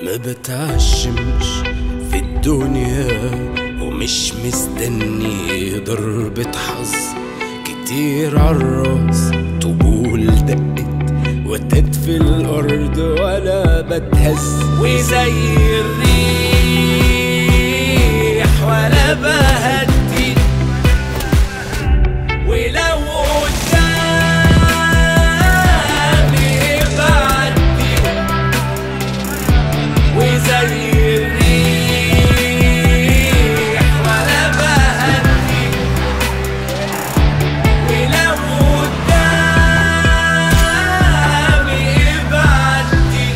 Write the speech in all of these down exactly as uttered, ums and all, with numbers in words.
ما بتعشمش في الدنيا ومش مستني ضربة حظ كتير عالراس، طبول دقت وتت في الأرض ولا بتهز، وزي الريح ولا بهدي، ولو قدامي بعدي، وزي الريح ولا بهدي، ولو قدامي بعدي،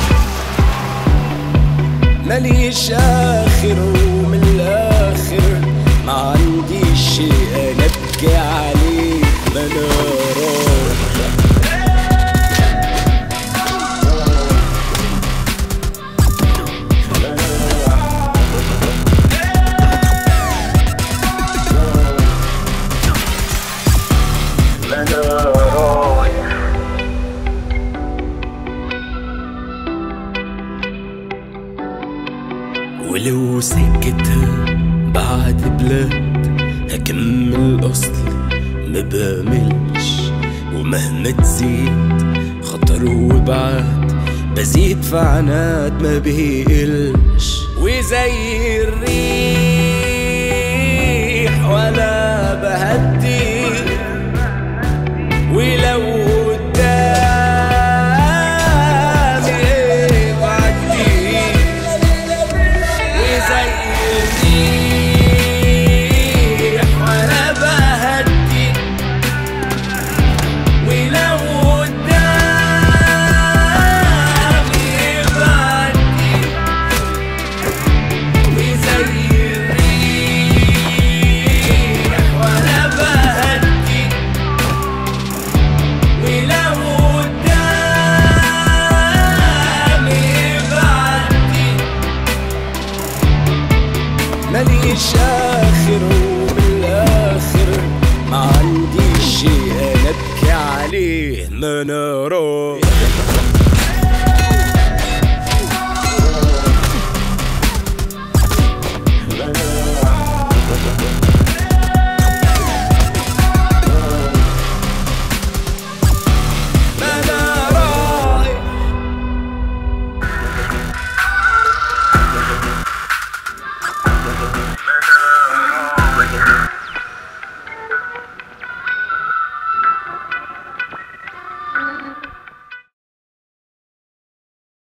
ماليش آخر ومن الآخر ما عنديش شيء أنا أبكي عليه، ما أنا ولو سكتها بعد بلاد هكمل أصلي ما باملش، ومهما تزيد خطر وبعد بزيد في عناد ما بيقلش، وزي الريح ولا بهدي، ولو قدامي بعدي، وزي الريح ولا بهدي، ولو قدامي بعدي، وزي الريح ولا بهدي، ولو قدامي بعدي، ماليش آخر ومن الآخر ما عنديش شيء أنا أبكي عليه، ما أنا رايح.